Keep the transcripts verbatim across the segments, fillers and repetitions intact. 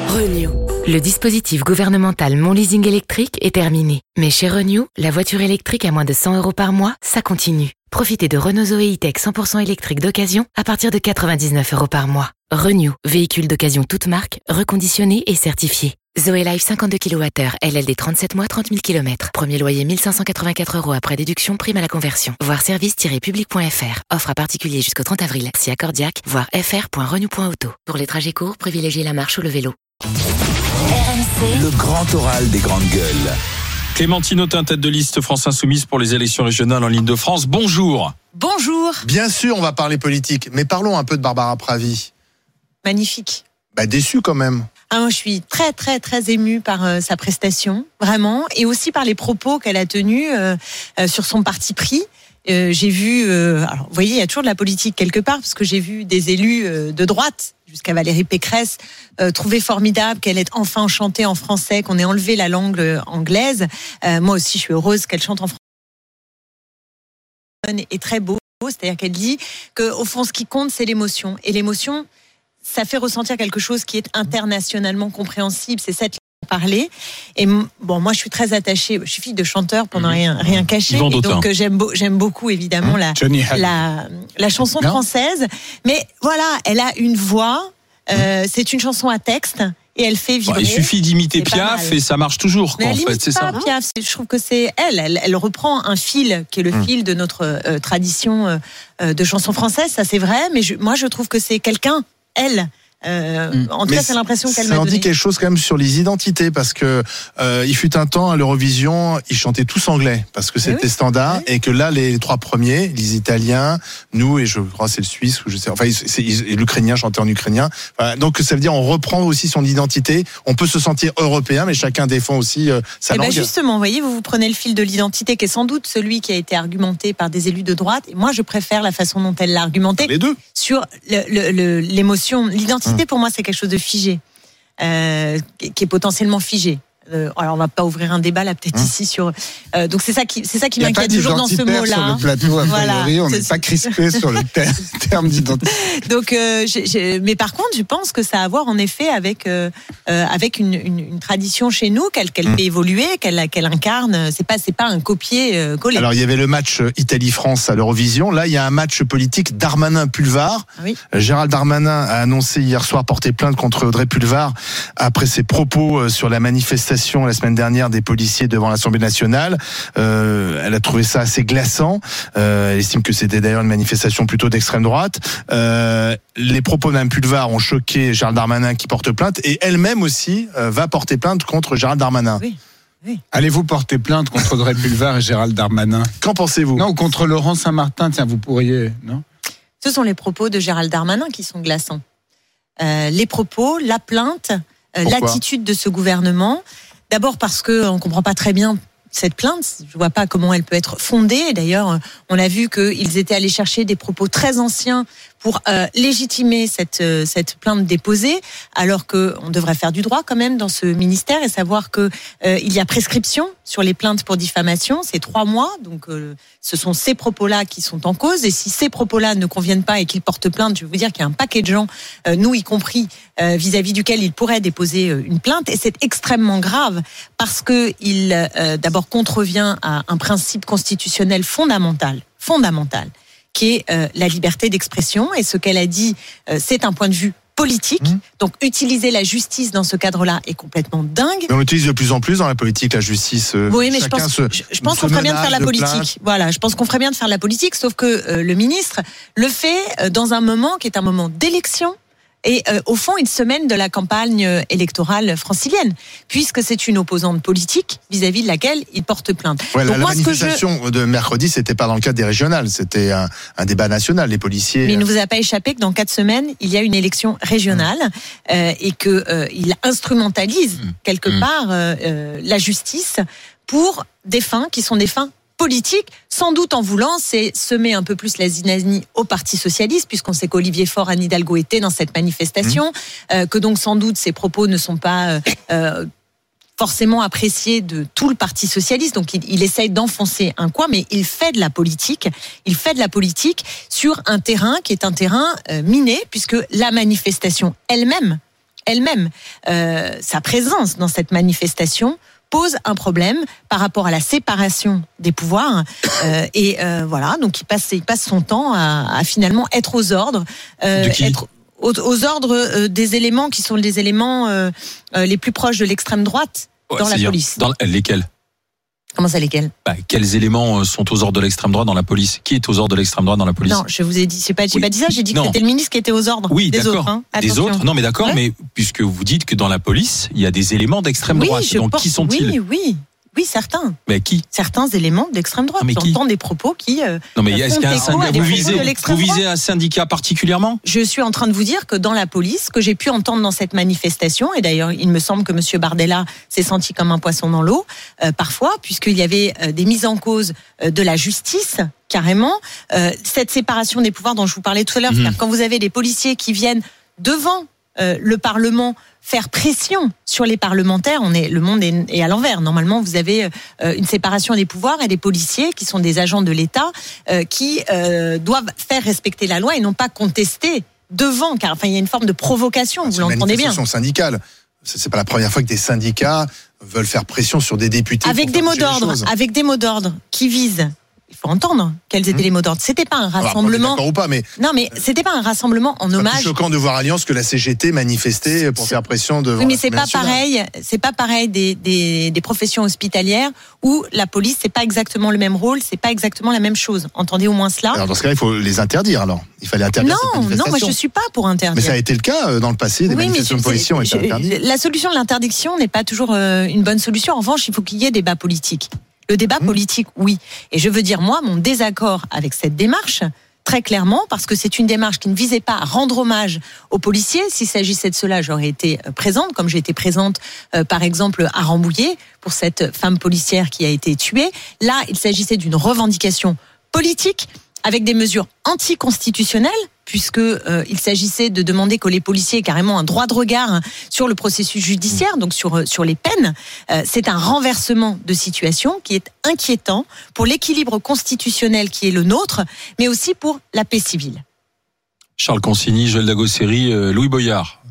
Renew. Le dispositif gouvernemental Mon Leasing électrique est terminé. Mais chez Renew, la voiture électrique à moins de cent euros par mois, ça continue. Profitez de Renault Zoé E-Tech cent pour cent électrique d'occasion à partir de quatre-vingt-dix-neuf euros par mois. Renew, véhicule d'occasion toute marque, reconditionné et certifié. Zoé Life cinquante-deux kilowattheures, L L D trente-sept mois, trente mille kilomètres. Premier loyer mille cinq cent quatre-vingt-quatre euros après déduction, prime à la conversion. Voir service tiret public point f r. Offre à particulier jusqu'au trente avril. Si accordiaque, voir f r point renew point auto. Pour les trajets courts, privilégiez la marche ou le vélo. R M C. Le grand oral des grandes gueules. Clémentine Autain, tête de liste France Insoumise pour les élections régionales en Île-de-France. Bonjour. Bonjour. Bien sûr, on va parler politique, mais parlons un peu de Barbara Pravi. Magnifique. Bah, déçu quand même. Ah, moi, je suis très, très, très émue par euh, sa prestation, vraiment, et aussi par les propos qu'elle a tenus euh, euh, sur son parti pris. Euh, j'ai vu, euh, alors, vous voyez, il y a toujours de la politique quelque part, parce que j'ai vu des élus euh, de droite, jusqu'à Valérie Pécresse, euh, trouver formidable qu'elle ait enfin chanté en français, qu'on ait enlevé la langue anglaise. Euh, moi aussi, je suis heureuse qu'elle chante en français. Et très beau, c'est-à-dire qu'elle dit qu'au fond, ce qui compte, c'est l'émotion. Et l'émotion, ça fait ressentir quelque chose qui est internationalement compréhensible. C'est cette parler. Et bon, moi, je suis très attachée. Je suis fille de chanteur pendant mmh. rien, rien caché. Yvan Et Dautin. donc, j'aime, beau, j'aime beaucoup, évidemment, mmh. la, la, la chanson non. française. Mais voilà, elle a une voix. Euh, mmh. C'est une chanson à texte. Et elle fait vibrer. Il suffit d'imiter Piaf et ça marche toujours. Mais quoi, elle en fait, c'est pas ça. Piaf. Je trouve que c'est elle. elle. Elle reprend un fil qui est le mmh. fil de notre euh, tradition euh, de chanson française. Ça, c'est vrai. Mais je, moi, je trouve que c'est quelqu'un, elle. Euh, mmh. En tout mais cas, c'est l'impression qu'elle m'a m'a donné. Ça en dit donné. quelque chose quand même sur les identités, parce que euh, il fut un temps à l'Eurovision, ils chantaient tous anglais parce que c'était oui. standard, oui. et que là, les trois premiers, les Italiens, nous et je crois c'est le Suisse ou je sais, enfin, c'est, et l'Ukrainien chantait en ukrainien. Voilà. Donc ça veut dire on reprend aussi son identité. On peut se sentir européen, mais chacun défend aussi euh, sa et langue. Ben justement, vous voyez, vous vous prenez le fil de l'identité qui est sans doute celui qui a été argumenté par des élus de droite. Et moi, je préfère la façon dont elle l'a argumenté. Les deux. Sur le, le, le, l'émotion, l'identité. Hum. Pour moi, c'est quelque chose de figé, euh, qui est potentiellement figé. Euh, alors, on va pas ouvrir un débat là, peut-être hum. ici sur. Euh, donc, c'est ça qui, c'est ça qui m'inquiète toujours dans ce mot-là. Sur le plateau, a voilà. priori, on n'est pas crispé sur le ter- terme d'identité. Donc, euh, j'ai, j'ai, mais par contre, je pense que ça a à voir en effet avec euh, euh, avec une, une, une tradition chez nous qu'elle, qu'elle hum. fait évoluer, qu'elle, qu'elle incarne. C'est pas, c'est pas un copier-coller. Alors, il y avait le match Italie-France à l'Eurovision. Là, il y a un match politique Darmanin-Pulvar. Oui. Gérald Darmanin a annoncé hier soir porter plainte contre Audrey Pulvar après ses propos sur la manifestation la semaine dernière des policiers devant l'Assemblée nationale. Euh, elle a trouvé ça assez glaçant. Euh, elle estime que c'était d'ailleurs une manifestation plutôt d'extrême droite. Euh, les propos d'un Pulvar ont choqué Gérald Darmanin qui porte plainte, et elle-même aussi euh, va porter plainte contre Gérald Darmanin. Oui. Oui. Allez-vous porter plainte contre Audrey Pulvar et Gérald Darmanin? Qu'en pensez-vous? Non, ou contre Laurent Saint-Martin, tiens, vous pourriez, non? Ce sont les propos de Gérald Darmanin qui sont glaçants. Euh, les propos, la plainte, euh, l'attitude de ce gouvernement. D'abord parce qu'on ne comprend pas très bien cette plainte. Je ne vois pas comment elle peut être fondée. Et d'ailleurs, on a vu qu'ils étaient allés chercher des propos très anciens pour euh, légitimer cette, euh, cette plainte déposée, alors qu'on devrait faire du droit quand même dans ce ministère et savoir qu'il euh, y a prescription sur les plaintes pour diffamation. C'est trois mois, donc euh, ce sont ces propos-là qui sont en cause. Et si ces propos-là ne conviennent pas et qu'ils portent plainte, je vais vous dire qu'il y a un paquet de gens, euh, nous y compris, euh, vis-à-vis duquel ils pourraient déposer euh, une plainte. Et c'est extrêmement grave parce qu'il euh, d'abord contrevient à un principe constitutionnel fondamental, fondamental, qui est euh, la liberté d'expression. Et ce qu'elle a dit, euh, c'est un point de vue politique. Mmh. Donc, utiliser la justice dans ce cadre-là est complètement dingue. Mais on l'utilise de plus en plus dans la politique, la justice. Euh, oui, mais je pense, se, je, je pense qu'on ferait bien de faire la politique. Plainte. Voilà, je pense qu'on ferait bien de faire la politique, sauf que euh, le ministre le fait euh, dans un moment qui est un moment d'élection. Et euh, au fond, il se mène de la campagne électorale francilienne, puisque c'est une opposante politique vis-à-vis de laquelle il porte plainte. Ouais, Donc la, moi, la manifestation je... de mercredi, c'était pas dans le cadre des régionales, c'était un, un débat national, les policiers. Mais il ne vous a pas échappé que dans quatre semaines, il y a une élection régionale mmh. euh, et que euh, il instrumentalise mmh. quelque mmh. part euh, euh, la justice pour des fins qui sont des fins politique, sans doute en voulant, c'est semer un peu plus la zizanie au Parti socialiste, puisqu'on sait qu'Olivier Faure, Anne Hidalgo étaient dans cette manifestation, mmh. euh, que donc sans doute ces propos ne sont pas euh, euh, forcément apprécié de tout le Parti socialiste. Donc il, il essaye d'enfoncer un coin, mais il fait de la politique. Il fait de la politique sur un terrain qui est un terrain euh, miné, puisque la manifestation elle-même elle-même, euh, sa présence dans cette manifestation pose un problème par rapport à la séparation des pouvoirs euh, et euh, voilà, donc il passe, il passe son temps à, à finalement être aux ordres, euh, de qui être aux, aux ordres euh, des éléments qui sont des éléments euh, euh, les plus proches de l'extrême droite Ouais, dans la c'est-à-dire, police. Dans lesquels Comment ça, lesquels? bah, Quels éléments sont aux ordres de l'extrême droite dans la police? Qui est aux ordres de l'extrême droite dans la police? Non, je vous ai dit, j'ai pas, j'ai Oui. pas dit ça, j'ai dit Non. que c'était le ministre qui était aux ordres Oui, des d'accord. autres. Hein. Des Attention. autres? Non, mais d'accord, Ouais. mais puisque vous dites que dans la police, il y a des éléments d'extrême Oui, droite. je Donc, pense- qui sont-ils? Oui, oui, oui, certains. Mais qui? Certains éléments d'extrême droite. Ah, mais qui J'entends des propos qui. Euh, Non, mais euh, est-ce font qu'il y a un écho à syndicat? des Vous propos visez, de l'extrême vous droite. visez un syndicat particulièrement? Je suis en train de vous dire que dans la police, ce que j'ai pu entendre dans cette manifestation, et d'ailleurs il me semble que M. Bardella s'est senti comme un poisson dans l'eau, euh, parfois, puisqu'il y avait euh, des mises en cause euh, de la justice, carrément, euh, cette séparation des pouvoirs dont je vous parlais tout à l'heure, Mmh. c'est-à-dire quand vous avez des policiers qui viennent devant euh, le Parlement faire pression sur les parlementaires, on est, le monde est, est à l'envers. Normalement, vous avez euh, une séparation des pouvoirs et des policiers qui sont des agents de l'État euh, qui euh, doivent faire respecter la loi et non pas contester devant, car enfin il y a une forme de provocation, vous C'est une l'entendez bien. manifestation syndicale. C'est c'est pas la première fois que des syndicats veulent faire pression sur des députés. Avec pour des faire mots bouger les d'ordre, choses. avec des mots d'ordre qui visent. Il faut entendre quels étaient Mmh. les mots d'ordre. C'était pas un Alors, après, on est rassemblement. d'accord ou pas, mais Non, mais c'était pas un rassemblement en c'est hommage. plus choquant de voir Alliance que la C G T manifester pour faire pression devant. Oui, mais la c'est pas Assemblée nationale. pareil. C'est pas pareil des, des, des professions hospitalières où la police c'est pas exactement le même rôle, c'est pas exactement la même chose. Entendez au moins cela. Alors dans ce cas-là, il faut les interdire. Alors, il fallait interdire cette Non, non, manifestation. moi je suis pas pour interdire. Mais ça a été le cas euh, dans le passé. Des Oui, mais manifestations de c'est- policiers ont été je- interdites. La solution de l'interdiction n'est pas toujours euh, une bonne solution. En revanche, il faut qu'il y ait débat politique. Le débat Mmh. politique, oui. Et je veux dire, moi, mon désaccord avec cette démarche, très clairement, parce que c'est une démarche qui ne visait pas à rendre hommage aux policiers. S'il s'agissait de cela, j'aurais été présente, comme j'ai été présente, euh, par exemple, à Rambouillet, pour cette femme policière qui a été tuée. Là, il s'agissait d'une revendication politique, avec des mesures anticonstitutionnelles, puisque euh, il s'agissait de demander que les policiers aient carrément un droit de regard hein, sur le processus judiciaire, donc sur euh, sur les peines. Euh, c'est un renversement de situation qui est inquiétant pour l'équilibre constitutionnel qui est le nôtre, mais aussi pour la paix civile. Charles Consigny, Joël Dagosseri, euh, Louis Boyard.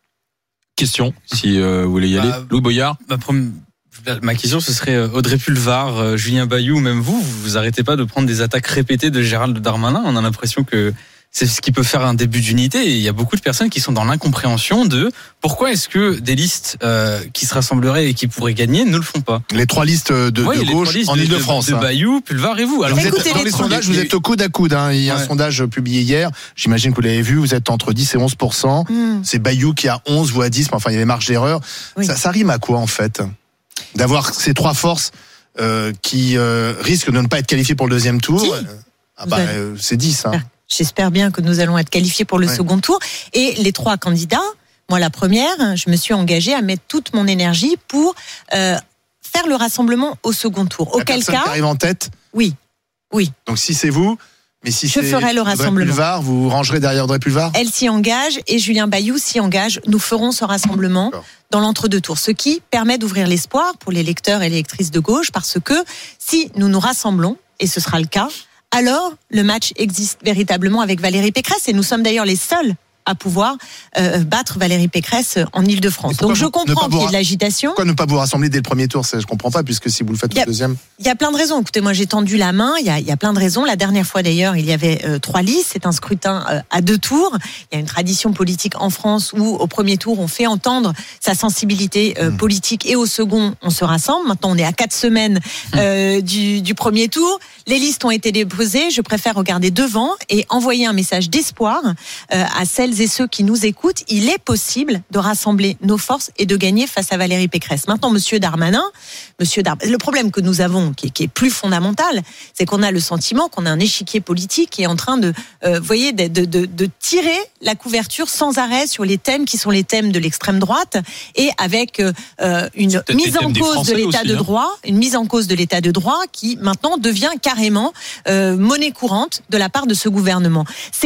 Question, si euh, vous voulez y aller. Bah, Louis Boyard. Ma, prom- ma question, ce serait euh, Audrey Pulvar, euh, Julien Bayou, même vous, vous vous arrêtez pas de prendre des attaques répétées de Gérald Darmanin. On a l'impression que c'est ce qui peut faire un début d'unité. Et il y a beaucoup de personnes qui sont dans l'incompréhension de pourquoi est-ce que des listes euh, qui se rassembleraient et qui pourraient gagner ne le font pas. Les trois listes de, Ouais, de les trois gauche listes en de- Ile-de-France. De, de hein. Bayou, Pulvar et vous. Alors, Vous êtes, Écoutez dans les les trois. sondages, vous êtes au coude à coude. Hein. Il y a un Ouais. sondage publié hier. J'imagine que vous l'avez vu. Vous êtes entre dix et onze pour cent. Mmh. C'est Bayou qui a onze, vous à dix. Mais enfin, il y avait marge d'erreur. Oui. Ça, ça rime à quoi, en fait? D'avoir ces trois forces euh, qui euh, risquent de ne pas être qualifiées pour le deuxième tour. Qui Euh, ah Vous bah, avez- euh, c'est dix. Hein. J'espère bien que nous allons être qualifiés pour le Ouais. second tour. Et les trois candidats, moi la première, je me suis engagée à mettre toute mon énergie pour euh, faire le rassemblement au second tour. La Auquel personne cas, qui arrive en tête. oui, oui, Donc si c'est vous, mais si Je c'est ferai le Audrey rassemblement. Pulvar, vous vous rangerez derrière Audrey Pulvar. elle s'y engage et Julien Bayou s'y engage. Nous ferons ce rassemblement D'accord. dans l'entre-deux tours, ce qui permet d'ouvrir l'espoir pour les lecteurs et les lectrices de gauche, parce que si nous nous rassemblons, et ce sera le cas, alors le match existe véritablement avec Valérie Pécresse, et nous sommes d'ailleurs les seuls à pouvoir euh, battre Valérie Pécresse en Ile-de-France. Et pourquoi Donc je vous- ne pas comprends qu'il y ait vous de l'agitation. Pourquoi ne pas vous rassembler dès le premier tour? Ça, je comprends pas, puisque si vous le faites Y a- au deuxième. Il y a plein de raisons. Écoutez, moi j'ai tendu la main. Il y a, il y a plein de raisons. La dernière fois d'ailleurs, il y avait euh, trois listes. C'est un scrutin euh, à deux tours. Il y a une tradition politique en France où au premier tour on fait entendre sa sensibilité euh, Mmh. politique et au second on se rassemble. Maintenant on est à quatre semaines euh, du, du premier tour. Les listes ont été déposées. Je préfère regarder devant et envoyer un message d'espoir euh, à celles et ceux qui nous écoutent. Il est possible de rassembler nos forces et de gagner face à Valérie Pécresse. Maintenant, Monsieur Darmanin, Monsieur Dar... le problème que nous avons, qui est, qui est plus fondamental, c'est qu'on a le sentiment qu'on a un échiquier politique qui est en train de, euh, vous voyez, de, de, de, de tirer la couverture sans arrêt sur les thèmes qui sont les thèmes de l'extrême droite, et avec euh, une peut-être mise les thèmes en des cause de Français l'état aussi, de hein. droit, une mise en cause de l'état de droit qui maintenant devient carrément euh, monnaie courante de la part de ce gouvernement. C'est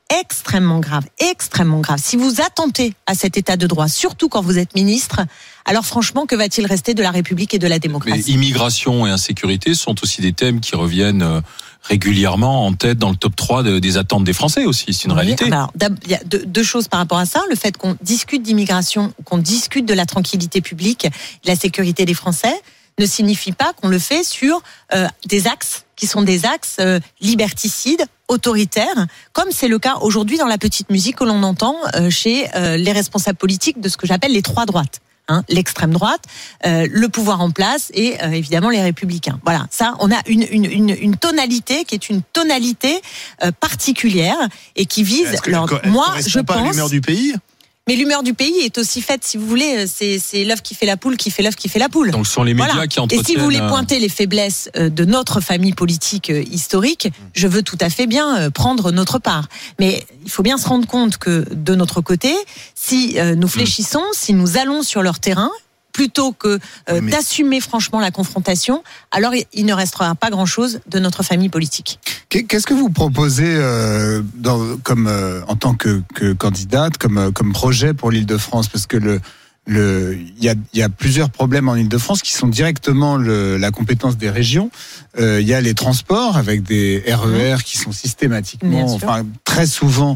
extrêmement grave, extrêmement grave. Si vous attentez à cet état de droit, surtout quand vous êtes ministre, alors franchement, que va-t-il rester de la République et de la démocratie ? Mais immigration et insécurité sont aussi des thèmes qui reviennent régulièrement en tête dans le top trois de, des attentes des Français aussi, c'est une oui, réalité. Alors, il y a deux, deux choses par rapport à ça. Le fait qu'on discute d'immigration, qu'on discute de la tranquillité publique, de la sécurité des Français, ne signifie pas qu'on le fait sur euh, des axes qui sont des axes euh, liberticides, autoritaires, comme c'est le cas aujourd'hui dans la petite musique que l'on entend euh, chez euh, les responsables politiques de ce que j'appelle les trois droites. Hein, l'extrême droite, euh, le pouvoir en place et euh, évidemment les républicains. Voilà, ça, on a une, une, une, une tonalité qui est une tonalité euh, particulière et qui vise. Est-ce que alors, elle moi, correspond je pas pense. à l'humeur du pays. Mais l'humeur du pays est aussi faite, si vous voulez, c'est, c'est l'œuf qui fait la poule, qui fait l'œuf qui fait la poule. Donc ce sont les médias voilà. qui entretiennent. Et si vous voulez pointer les faiblesses de notre famille politique historique, je veux tout à fait bien prendre notre part. Mais il faut bien se rendre compte que de notre côté, si nous fléchissons, si nous allons sur leur terrain, plutôt que euh, oui, mais... d'assumer franchement la confrontation, alors il ne restera pas grand-chose de notre famille politique. Qu'est-ce que vous proposez euh, dans, comme, euh, en tant que, que candidate, comme, comme projet pour l'Île-de-France ? Parce que le, le, y a, y a plusieurs problèmes en Île-de-France qui sont directement le, la compétence des régions. Il euh, y a les transports avec des R E R mmh. qui sont systématiquement, enfin très souvent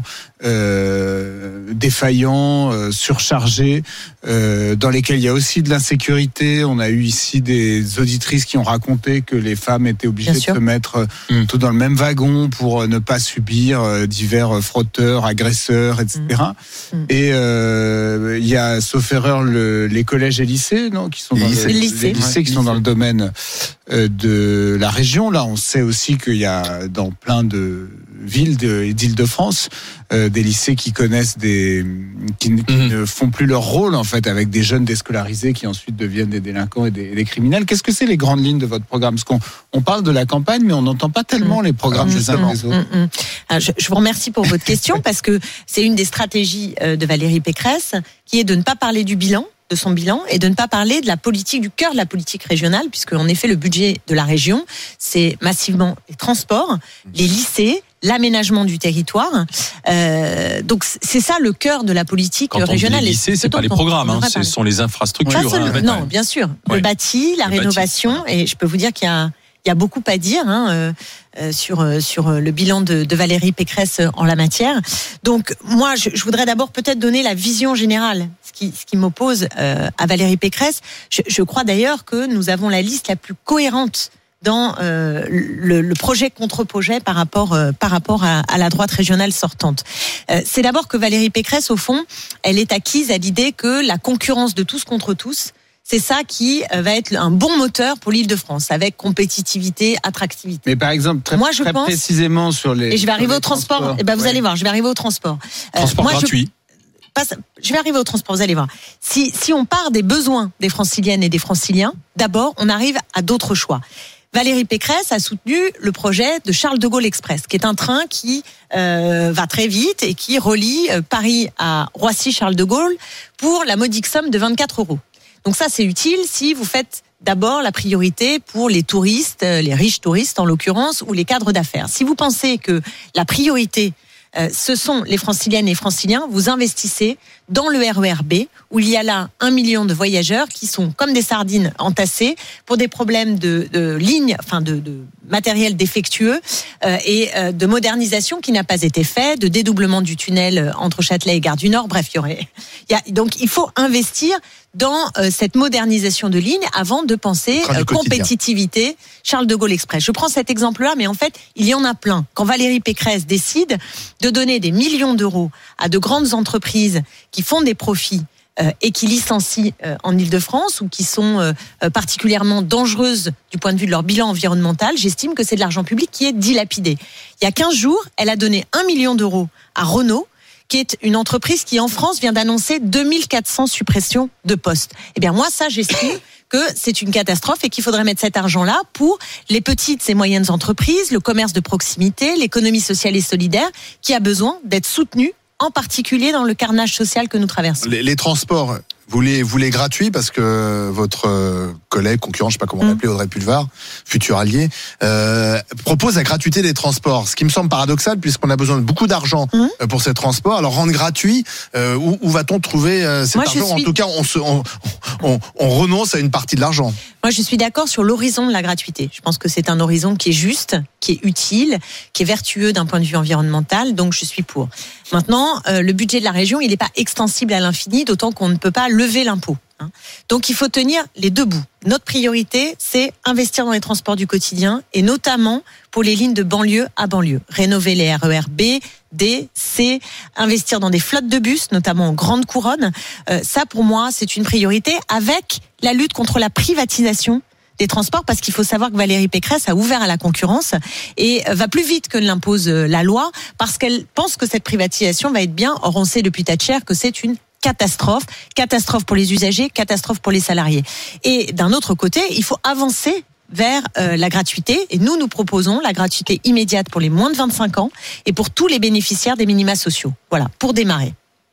euh, défaillants, euh, surchargés, euh, dans lesquels il y a aussi de l'insécurité. On a eu ici des auditrices qui ont raconté que les femmes étaient obligées Bien de sûr. se mettre mmh. tout dans le même wagon pour ne pas subir euh, divers frotteurs, agresseurs, et cetera. Mmh. Et euh, il y a, sauf erreur, le, les collèges et lycées, non, qui sont dans lycée. le, les lycées, les lycées qui ouais. sont dans le domaine euh, de la région. Là, on sait aussi qu'il y a dans plein de villes de, d'Île-de-France euh, des lycées qui connaissent des qui, qui mmh. ne font plus leur rôle en fait, avec des jeunes déscolarisés qui ensuite deviennent des délinquants et des, des criminels. Qu'est-ce que c'est les grandes lignes de votre programme ? Parce qu'on on parle de la campagne, mais on n'entend pas tellement mmh. les programmes des uns des autres. Mmh. Alors, je, je vous remercie pour votre question parce que c'est une des stratégies de Valérie Pécresse qui est de ne pas parler du bilan. de son bilan et de ne pas parler de la politique, du cœur de la politique régionale, puisque en effet le budget de la région, c'est massivement les transports, les lycées, l'aménagement du territoire. Euh, donc c'est ça le cœur de la politique Quand régionale. Les lycées, c'est pas les programmes, hein, ce sont les infrastructures. Seul, hein, non, bien sûr, ouais. le bâti, la le rénovation, bâti. Et je peux vous dire qu'il y a Il y a beaucoup à dire hein, euh, sur sur le bilan de, de Valérie Pécresse en la matière. Donc moi, je, je voudrais d'abord peut-être donner la vision générale, ce qui ce qui m'oppose euh, à Valérie Pécresse. Je, je crois d'ailleurs que nous avons la liste la plus cohérente dans euh, le, le projet contre projet par rapport euh, par rapport à, à la droite régionale sortante. Euh, c'est d'abord que Valérie Pécresse, au fond, elle est acquise à l'idée que la concurrence de tous contre tous, c'est ça qui va être un bon moteur pour l'Île-de-France, avec compétitivité, attractivité. Mais par exemple, très, moi, je très pense, précisément sur les... Et je vais arriver au transport. Et ben, vous ouais. allez voir, je vais arriver au transport. Transport euh, moi, gratuit. Je, passe, je vais arriver au transport, vous allez voir. Si, si on part des besoins des Franciliennes et des Franciliens, d'abord, on arrive à d'autres choix. Valérie Pécresse a soutenu le projet de Charles de Gaulle Express, qui est un train qui euh, va très vite et qui relie Paris à Roissy-Charles de Gaulle pour la modique somme de vingt-quatre euros. Donc ça, c'est utile si vous faites d'abord la priorité pour les touristes, les riches touristes en l'occurrence, ou les cadres d'affaires. Si vous pensez que la priorité, euh, ce sont les Franciliennes et les Franciliens, vous investissez dans le R E R B, où il y a là un million de voyageurs qui sont comme des sardines entassés pour des problèmes de, de lignes, enfin de, de matériel défectueux euh, et euh, de modernisation qui n'a pas été fait, de dédoublement du tunnel entre Châtelet et Gare du Nord. Bref, il y aurait. Il y a, donc, il faut investir dans euh, cette modernisation de lignes avant de penser euh, compétitivité. Charles de Gaulle Express. Je prends cet exemple-là, mais en fait, il y en a plein. Quand Valérie Pécresse décide de donner des millions d'euros à de grandes entreprises qui font des profits euh, et qui licencient euh, en Île-de-France ou qui sont euh, particulièrement dangereuses du point de vue de leur bilan environnemental, j'estime que c'est de l'argent public qui est dilapidé. Il y a quinze jours, elle a donné un million d'euros à Renault, qui est une entreprise qui, en France, vient d'annoncer deux mille quatre cents suppressions de postes. Eh bien, moi, ça, j'estime que c'est une catastrophe et qu'il faudrait mettre cet argent-là pour les petites et moyennes entreprises, le commerce de proximité, l'économie sociale et solidaire, qui a besoin d'être soutenue, en particulier dans le carnage social que nous traversons. Les, les transports, Vous les, vous les gratuits parce que votre euh, collègue, concurrent, je sais pas comment mmh. l'appeler, Audrey Pulvar, futur allié, euh, propose la gratuité des transports. Ce qui me semble paradoxal puisqu'on a besoin de beaucoup d'argent mmh. pour ces transports. Alors rendre gratuit, euh, où, où va-t-on trouver euh, cet Moi, argent suis... En tout cas, on, se, on, on, on renonce à une partie de l'argent. Moi, je suis d'accord sur l'horizon de la gratuité. Je pense que c'est un horizon qui est juste, qui est utile, qui est vertueux d'un point de vue environnemental. Donc, je suis pour. Maintenant, euh, le budget de la région, il n'est pas extensible à l'infini, d'autant qu'on ne peut pas lever l'impôt. Hein. Donc, il faut tenir les deux bouts. Notre priorité, c'est investir dans les transports du quotidien et notamment pour les lignes de banlieue à banlieue. Rénover les R E R B, D, C, investir dans des flottes de bus, notamment en grande couronne. Euh, ça, pour moi, c'est une priorité avec la lutte contre la privatisation des transports, parce qu'il faut savoir que Valérie Pécresse a ouvert à la concurrence et va plus vite que ne l'impose la loi, parce qu'elle pense que cette privatisation va être bien. Or, on sait depuis Thatcher que c'est une catastrophe, catastrophe pour les usagers, catastrophe pour les salariés. Et d'un autre côté, il faut avancer vers euh, la gratuité. Et nous, nous proposons la gratuité immédiate pour les moins de vingt-cinq ans et pour tous les bénéficiaires des minima sociaux. Voilà, pour démarrer.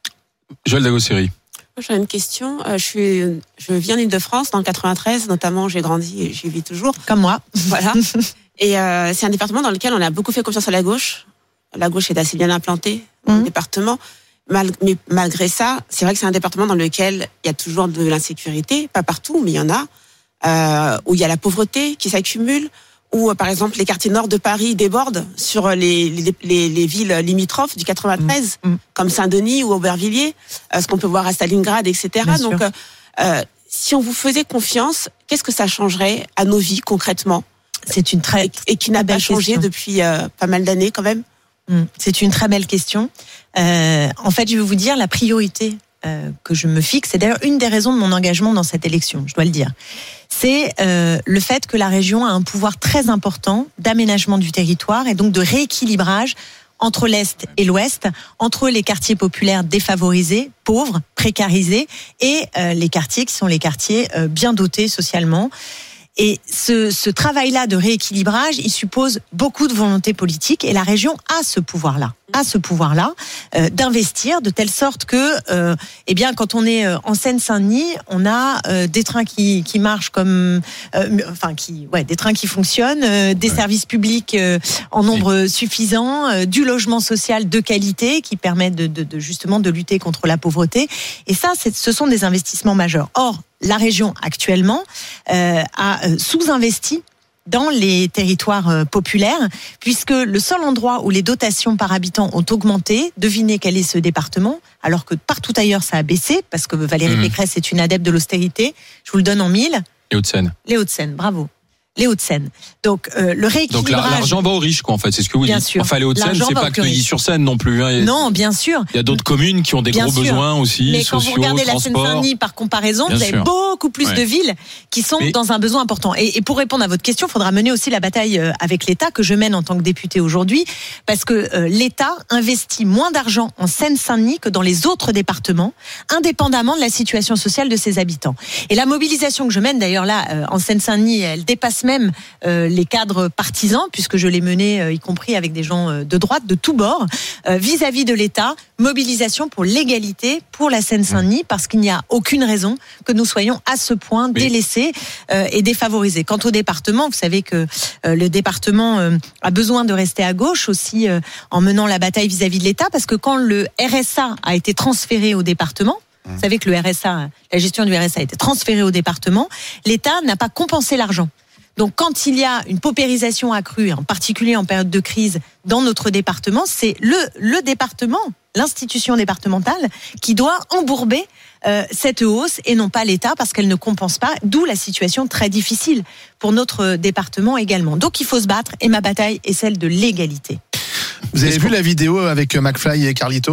Joël Dagosseri. J'ai une question. Je suis, je viens d'Île-de-France dans le quatre-vingt-treize, notamment. J'ai grandi et j'y vis toujours. Comme moi. Voilà. Et euh, c'est un département dans lequel on a beaucoup fait confiance à la gauche. La gauche est assez bien implantée dans mmh. le département. Mal, mais malgré ça, c'est vrai que c'est un département dans lequel il y a toujours de l'insécurité, pas partout, mais il y en a, euh, où il y a la pauvreté qui s'accumule, où par exemple les quartiers nord de Paris débordent sur les, les, les, les villes limitrophes du quatre-vingt-treize, mmh. comme Saint-Denis ou Aubervilliers, euh, ce qu'on peut voir à Stalingrad, et cetera. Bien Donc, euh, euh, si on vous faisait confiance, qu'est-ce que ça changerait à nos vies concrètement ? C'est une très et, et qui n'a pas changé question. depuis euh, pas mal d'années quand même. C'est une très belle question. Euh, en fait, je vais vous dire la priorité euh, que je me fixe. C'est d'ailleurs une des raisons de mon engagement dans cette élection, je dois le dire. C'est euh, le fait que la région a un pouvoir très important d'aménagement du territoire et donc de rééquilibrage entre l'Est et l'Ouest, entre les quartiers populaires défavorisés, pauvres, précarisés, et euh, les quartiers qui sont les quartiers euh, bien dotés socialement. Et ce, ce travail-là de rééquilibrage, il suppose beaucoup de volonté politique et la région a ce pouvoir-là, a ce pouvoir-là euh, d'investir de telle sorte que, euh, eh bien, quand on est en Seine-Saint-Denis, on a euh, des trains qui qui marchent comme, euh, enfin, qui, ouais, des trains qui fonctionnent, euh, des ouais. services publics euh, en nombre oui. suffisant, euh, du logement social de qualité qui permet de, de, de justement de lutter contre la pauvreté. Et ça, c'est, ce sont des investissements majeurs. Or, la région actuellement euh, a sous-investi dans les territoires euh, populaires, puisque le seul endroit où les dotations par habitant ont augmenté, devinez quel est ce département, alors que partout ailleurs ça a baissé, parce que Valérie mmh. Pécresse est une adepte de l'austérité. Je vous le donne en mille. Les Hauts-de-Seine. Les Hauts-de-Seine, bravo. Les Hauts-de-Seine. Donc euh, le rééquilibrage. Donc l'argent va aux riches, quoi, en fait, c'est ce que vous bien dites. Sûr. Enfin, les Hauts-de-Seine, c'est pas que Neuilly-sur-Seine non plus. Hein. Non, bien sûr. Il y a d'autres communes qui ont des bien gros sûr. besoins aussi, mais sociaux, quand vous regardez transport. la Seine-Saint-Denis par comparaison, bien vous avez sûr. beaucoup plus ouais. de villes qui sont mais... dans un besoin important. Et, et pour répondre à votre question, il faudra mener aussi la bataille avec l'État que je mène en tant que députée aujourd'hui, parce que euh, l'État investit moins d'argent en Seine-Saint-Denis que dans les autres départements, indépendamment de la situation sociale de ses habitants. Et la mobilisation que je mène d'ailleurs là euh, en Seine-Saint-Denis, elle dépasse même euh, les cadres partisans, puisque je l'ai mené, euh, y compris avec des gens euh, de droite, de tous bords, euh, vis-à-vis de l'État, mobilisation pour l'égalité pour la Seine-Saint-Denis, parce qu'il n'y a aucune raison que nous soyons à ce point oui. délaissés euh, et défavorisés. Quant au département, vous savez que euh, le département euh, a besoin de rester à gauche aussi euh, en menant la bataille vis-à-vis de l'État, parce que quand le R S A a été transféré au département, vous savez que le R S A, la gestion du R S A a été transférée au département, l'État n'a pas compensé l'argent. Donc, quand il y a une paupérisation accrue, en particulier en période de crise, dans notre département, c'est le, le département, l'institution départementale, qui doit embourber euh, cette hausse et non pas l'État, parce qu'elle ne compense pas, d'où la situation très difficile pour notre département également. Donc, il faut se battre, et ma bataille est celle de l'égalité. Vous avez vu la vidéo avec McFly et Carlito ?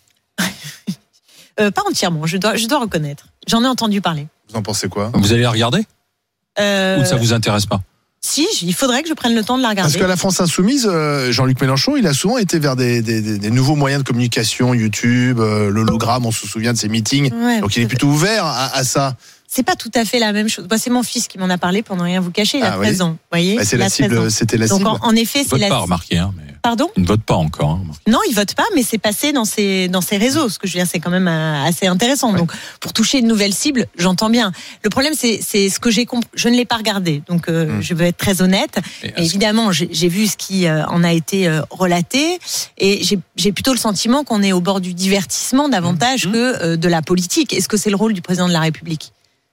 euh, Pas entièrement, je dois, je dois reconnaître. J'en ai entendu parler. Vous en pensez quoi ? Vous allez la regarder ? Euh... Ou ça vous intéresse pas ? Si, il faudrait que je prenne le temps de la regarder. Parce qu'à la France Insoumise, Jean-Luc Mélenchon, il a souvent été vers des, des, des nouveaux moyens de communication, YouTube, l'hologramme, on se souvient de ses meetings. Ouais, donc il est plutôt ouvert à, à ça. c'est pas tout à fait la même chose. Bah, c'est mon fils qui m'en a parlé pendant rien vous cacher, il a Ah, treize oui. ans. Vous voyez, Bah, c'est il la a treize cible, ans. c'était la Donc cible. en, en effet, Il c'est vote la pas, remarquez. Hein, mais... Pardon? Il ne vote pas encore. Hein. Non, il vote pas, mais c'est passé dans ses dans ses réseaux. Ce que je veux dire, c'est quand même euh, assez intéressant. Ouais. Donc, pour toucher une nouvelle cible, j'entends bien. Le problème, c'est c'est ce que j'ai compris. Je ne l'ai pas regardé, donc euh, Mm. je veux être très honnête. Et Et évidemment, j'ai j'ai vu ce qui euh, en a été euh, relaté, et j'ai j'ai plutôt le sentiment qu'on est au bord du divertissement davantage Mm. que euh, de la politique. Est-ce que c'est le rôle du président de la République?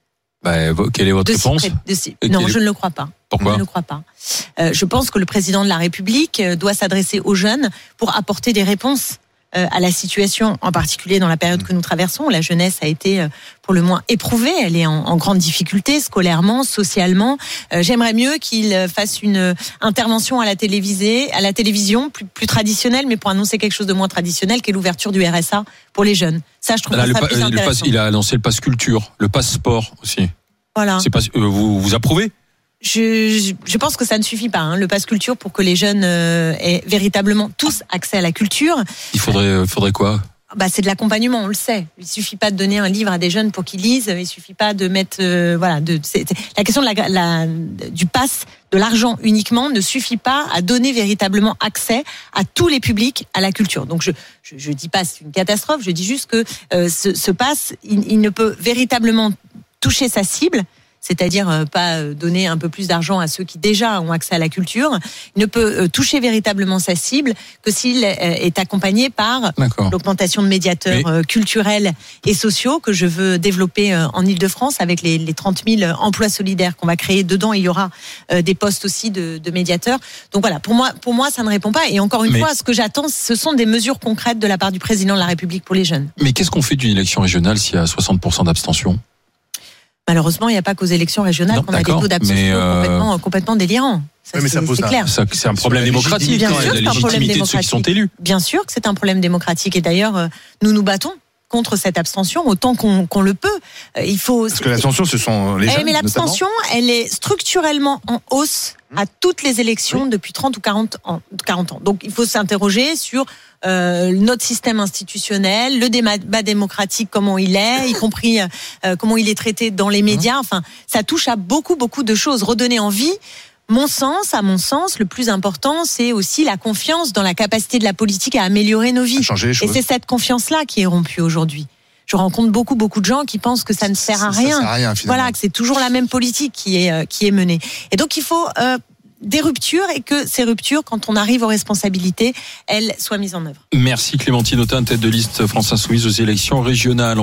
Bah, quelle est votre De s'y réponse? pré- de s'y- Et Non, quel est- je ne le crois pas. Pourquoi Je ne le crois pas. Euh, je pense que le président de la République euh, doit s'adresser aux jeunes pour apporter des réponses euh, à la situation, en particulier dans la période que nous traversons. La jeunesse a été euh, pour le moins éprouvée. Elle est en, en grande difficulté, scolairement, socialement. Euh, J'aimerais mieux qu'il euh, fasse une euh, intervention à la télévisée, à la télévision, plus, plus traditionnelle, mais pour annoncer quelque chose de moins traditionnel, qui est l'ouverture du R S A pour les jeunes. Ça, je trouve Là, que le ça pa- plus euh, le intéressant. pass- Il a annoncé le pass culture, le pass sport aussi. Voilà. C'est pas, euh, vous, vous approuvez? Je, je, je pense que ça ne suffit pas, hein, le pass culture, pour que les jeunes euh, aient véritablement tous accès à la culture. Il faudrait, euh, faudrait quoi? Bah, c'est de l'accompagnement, on le sait. Il suffit pas de donner un livre à des jeunes pour qu'ils lisent. Il suffit pas de mettre, euh, voilà, de. C'est, c'est- la question de la, la, du pass, de l'argent uniquement, ne suffit pas à donner véritablement accès à tous les publics à la culture. Donc je, je, je dis pas c'est une catastrophe. Je dis juste que euh, ce, ce pass, il, il ne peut véritablement toucher sa cible. C'est-à-dire euh, pas euh, donner un peu plus d'argent à ceux qui déjà ont accès à la culture. Il ne peut euh, toucher véritablement sa cible que s'il euh, est accompagné par D'accord. l'augmentation de médiateurs Mais- euh, culturels et sociaux que je veux développer euh, en Ile-de-France avec les, les trente mille emplois solidaires qu'on va créer. Dedans, il y aura euh, des postes aussi de, de médiateurs. Donc voilà, pour moi, pour moi, ça ne répond pas. Et encore une Mais- fois, ce que j'attends, ce sont des mesures concrètes de la part du président de la République pour les jeunes. Mais qu'est-ce qu'on fait d'une élection régionale s'il y a soixante pour cent d'abstention? Malheureusement, il n'y a pas qu'aux élections régionales Non, qu'on a des d'accord, taux d'abstention mais, euh, complètement, complètement délirants. Ça, Oui, mais ça c'est, pose c'est un- clair. Ça, c'est un problème Sur la démocratique. légitimité, hein, bien sûr la que c'est un problème légitimité de ceux qui sont élus. Bien sûr que c'est un problème démocratique. Et d'ailleurs, euh, nous nous battons contre cette abstention autant qu'on, qu'on le peut. Euh, Il faut. Parce que l'attention, ce sont les Eh, jeunes, mais notamment. l'abstention, elle est structurellement en hausse à toutes les élections depuis trente ou quarante ans. quarante ans. Donc il faut s'interroger sur euh, notre système institutionnel, le débat démocratique, comment il est, y compris euh, comment il est traité dans les médias. Enfin, ça touche à beaucoup, beaucoup de choses. Redonner envie. Mon sens, à mon sens, le plus important, c'est aussi la confiance dans la capacité de la politique à améliorer nos vies. Changer les Et choses. c'est cette confiance-là qui est rompue aujourd'hui. Je rencontre beaucoup, beaucoup de gens qui pensent que ça ne sert à Ça rien. sert à rien, finalement. Voilà, que c'est toujours la même politique qui est, euh, qui est menée. Et donc, il faut euh, des ruptures, et que ces ruptures, quand on arrive aux responsabilités, elles soient mises en œuvre. Merci Clémentine Autain, tête de liste France Insoumise aux élections régionales.